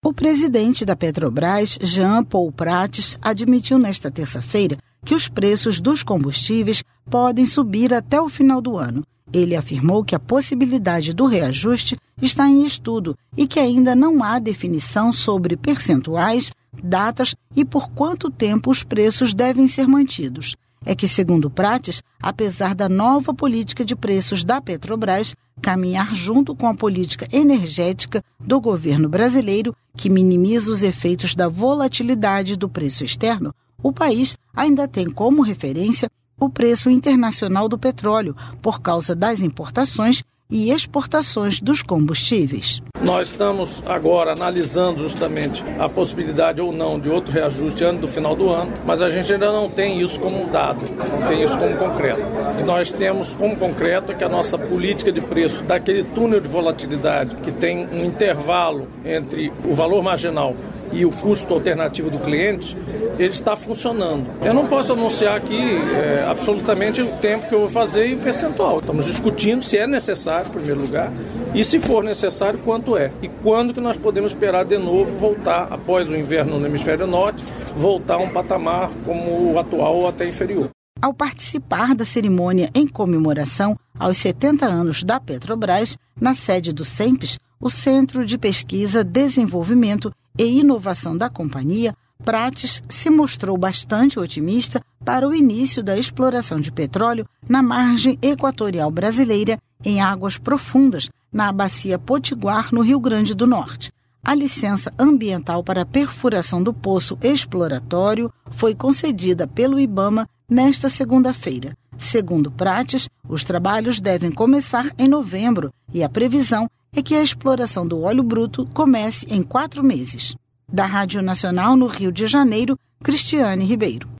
O presidente da Petrobras, Jean Paul Prates, admitiu nesta terça-feira que os preços dos combustíveis podem subir até o final do ano. Ele afirmou que a possibilidade do reajuste está em estudo e que ainda não há definição sobre percentuais, datas e por quanto tempo os preços devem ser mantidos. É que, segundo Prates, apesar da nova política de preços da Petrobras caminhar junto com a política energética do governo brasileiro, que minimiza os efeitos da volatilidade do preço externo, o país ainda tem como referência o preço internacional do petróleo, por causa das importações e exportações dos combustíveis. Nós estamos agora analisando justamente a possibilidade ou não de outro reajuste antes do final do ano, mas a gente ainda não tem isso como um dado, não tem isso como concreto. E nós temos como concreto que a nossa política de preço daquele túnel de volatilidade que tem um intervalo entre o valor marginal e o custo alternativo do cliente, ele está funcionando. Eu não posso anunciar aqui absolutamente o tempo que eu vou fazer e o percentual. Estamos discutindo se é necessário, em primeiro lugar, e se for necessário, quanto é. E quando que nós podemos esperar de novo voltar, após o inverno no hemisfério norte, voltar a um patamar como o atual ou até inferior. Ao participar da cerimônia em comemoração aos 70 anos da Petrobras, na sede do CENPES, o Centro de Pesquisa, Desenvolvimento e Inovação da companhia, Prates se mostrou bastante otimista para o início da exploração de petróleo na margem equatorial brasileira, em águas profundas, na Bacia Potiguar, no Rio Grande do Norte. A licença ambiental para a perfuração do poço exploratório foi concedida pelo IBAMA nesta segunda-feira. Segundo Prates, os trabalhos devem começar em novembro e a previsão é que a exploração do óleo bruto comece em 4 meses. Da Rádio Nacional no Rio de Janeiro, Cristiane Ribeiro.